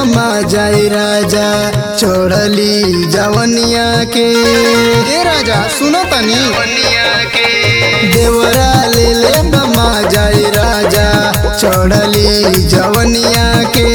बमा जाए राजा छोड़ली जवनिया के। ए राजा सुनो तनी देवरा ले बमा जाए राजा छोड़ली जवनिया के।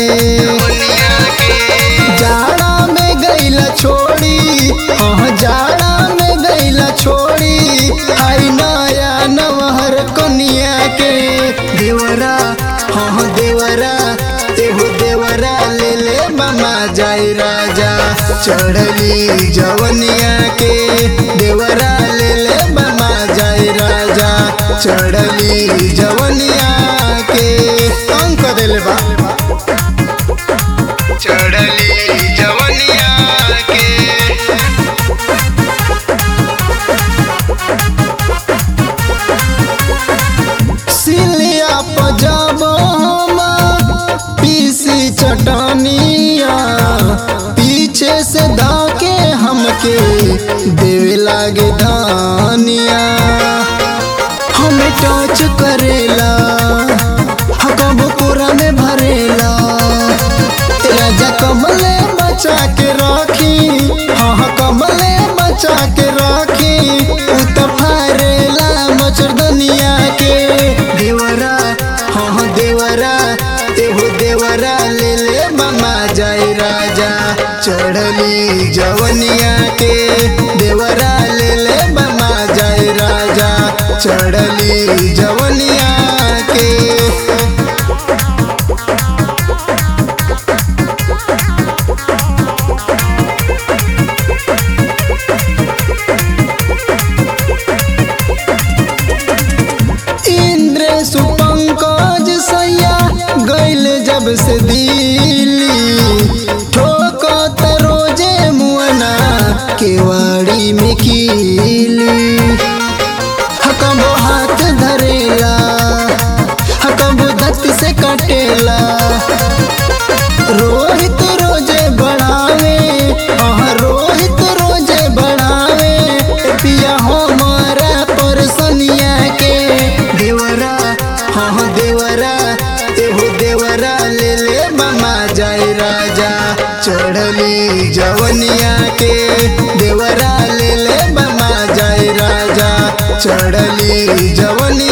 जाड़ा में गईला छोड़ी जाड़ा में गईला छोड़ी आई नया नवहर कनिया के। देवरा देवरा एहो देवरा ले बमा जाए राजा चढ़ली जवनिया के। देवरा ले बमा जाए राजा चढ़ली जवनिया के। अंक दिल बा चढ़ली जवनिया के। सिलिया पजाब पीसी चटनिया पीछे से धाके हमके देवे लागे धानिया। हमें टच करेला कब पूरा में भरेला। राजा कमले बचा के राखी कमले बचा के राखी उतफारेला मचरदनिया के। देवरा देवरा एहो देवरा ले बमा जाए राजा चढ़ली जवनिया के। देवरा ले बमा जाए राजा चढ़ली जवनिया के। पंकज सैया गैल जब से दिल्ली ठोकत रोजे मुअना केवाड़ी में कीली। कबो हाथ धरेला कबो दत से कटेला। रोहित रोजे बढ़ावे रोहित रोजे बढ़ावे पिया हमारा परसनिया के। देवरा देवरा एहो देवरा ले बमा जाए राजा चढ़ली जवनिया के। देवरा ले बमा जाए राजा चढ़ली जवनिया।